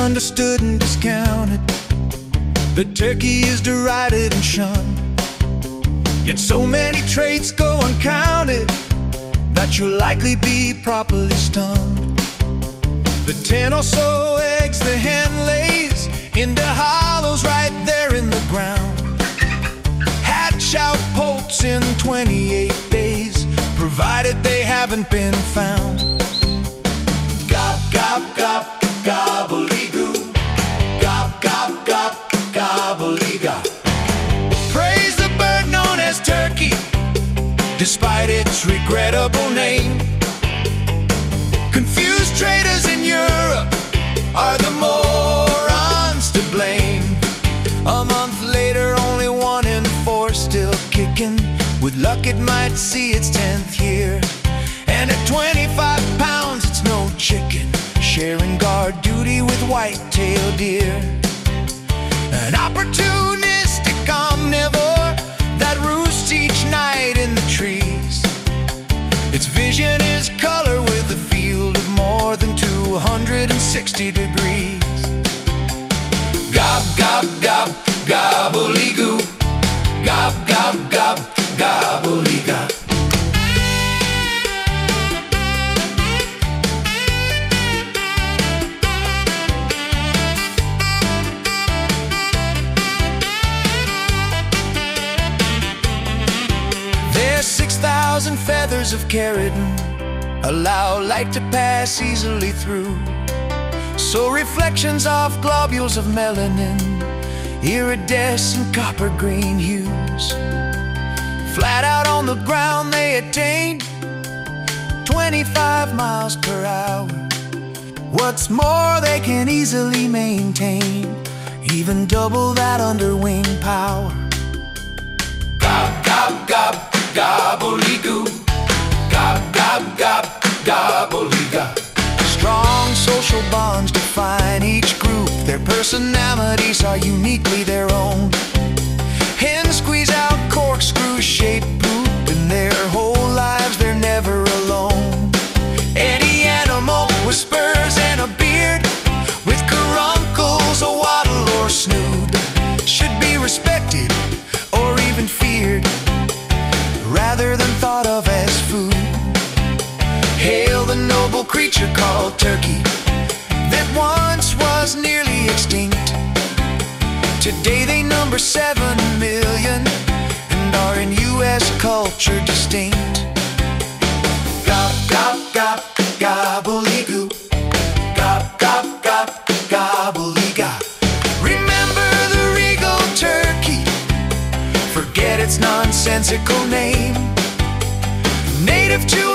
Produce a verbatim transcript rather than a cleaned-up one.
misunderstood and discounted. The turkey is derided and shunned. Yet so many traits go uncounted that you'll likely be properly stunned. The ten or so eggs the hen lays into hollows right there in the ground. Hatch out poults in twenty-eight days, provided they haven't been found. Gob, gob, gob, gobbly-goo. Gob, gob, gob, gobbly-gob. Praise the bird known as turkey, despite its regrettable name. Confused traders in Europe are the morons to blame. A month later, only one in four still kicking. With luck it might see its tenth year. And at twenty-five pounds it's no chicken, sharing guard duty with white-tailed deer. An opportunistic omnivore that roosts each night in the trees. Its vision is color with a field of more than two hundred sixty degrees. Gob, gob, gob, gobbly-goo. Gob, gob, gob, gobbly-gob. There's six thousand feathers of keratin allow light to pass easily through. So reflections of globules of melanin, iridescent copper green hues. Flat out on the ground they attain twenty-five miles per hour. What's more, they can easily maintain even double that under wing power. Gob, gob, gob, gobbly-goo. Gob, gob, gob, gobbly-gob. Strong social bonds define each group. Their personalities are uniquely their own. Hens squeeze out corkscrew-shaped poop. In their whole lives they're never alone. Any animal with spurs and a beard, with caruncles, a waddle or snood, should be respected or even feared, rather than thought of as food. Hail the noble creature called turkey, that once was nearly extinct. Today they number seven million and are in U S culture distinct. Gob, gob, gob, gobbly-goo. Gob, gob, gob, gobbly-gob. Remember the regal turkey, forget its nonsensical name. Native to